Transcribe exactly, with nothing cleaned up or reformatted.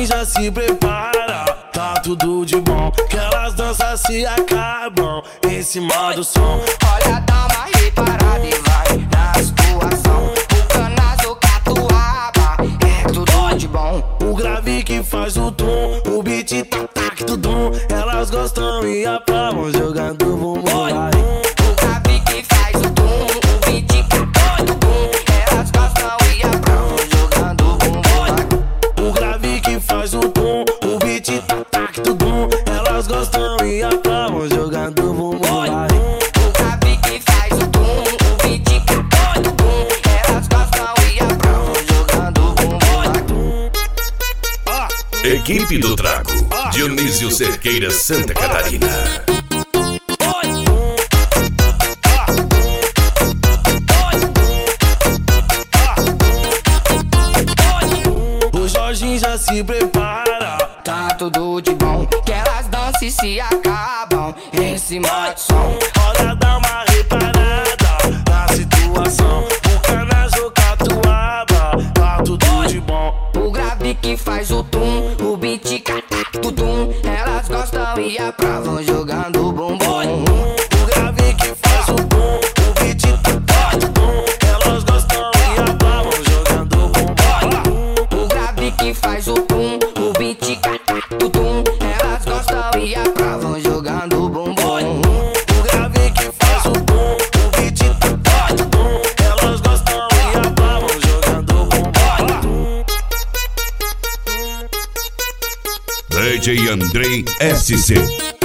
Jorginho já se prepara, tá tudo de bom, que elas dançam se acabam em cima do som. Olha, dá uma reparada e vai na situação. O canazo, catuaba, é tudo de bom. O grave que faz o tom, o beat tá tac tudum. Elas gostam e aplaudem jogando bumbum. O grave que faz o tom, o beat tá tudum. Elas gostam e aplaudem jogando bumbum. O grave que faz o tom, o beat tá tac tudum. Elas gostam e aplaudem jogando bumbum. O grave que faz o tom, o beat tá tudum. Elas gostam e aplaudem jogando bumbum. Equipe do Trago, Dionísio Cerqueira, Santa Catarina. O Jorginho já se prepara, Tá tudo de bom, que elas dançam e se acabam em cima do som. olha, dá uma reparada na situação. O canazo, catuaba, tá tudo de bom. O grave que faz o tum, o beat catac tudum. Elas gostam e aprovam jogando bumbum. O grave que faz o tom, o beat tá tudum. Elas gostam e aplaudem jogando bumbum. O grave que faz o tum, o beat catac tudum. Elas gostam e aprovam jogando bumbum. O grave que faz o tom, o beat tá tudum. Elas gostam e aplaudem jogando bumbum. D J Andrei S C.